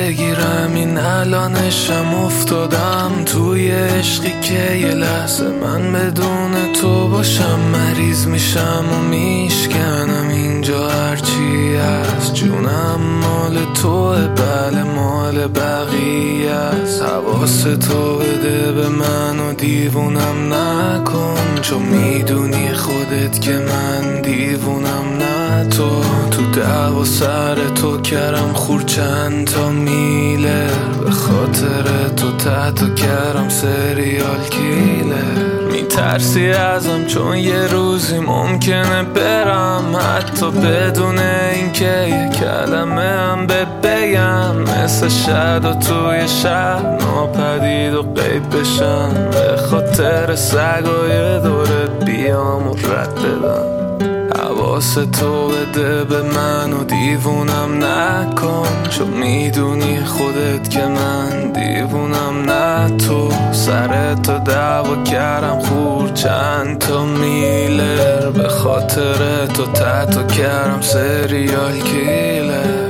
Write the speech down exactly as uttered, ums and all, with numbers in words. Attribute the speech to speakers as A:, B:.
A: بگیرم، این الانشم افتادم توی عشقی که یه لحظه من بدون تو باشم مریض میشم و میشکنم. اینجا هرچی هست جونم مال توه، بله مال بقیه است. حواس تو بده به من و دیوونم نکن، چون میدونی خودت که من دیوونم نه تو. تو دعوا سر تو کرم خور چند تا میله، به خاطر تو تحت کرم سریال کیلر. میترسی ازم چون یه روزی ممکنه برم، حتی بدون اینکه یه کلمه هم بگم. مثل شد و توی شهر ناپدید و غیب بشم، به خاطر سگای دورت بیام و رد بدم. حواس تو بده به من و دیوونم نکن، چون میدونی خودت که من دیوونم نه تو. سر تو دعوا کردم خور چند تا میلر، به خاطر تو تحت کردم سریال کیلر.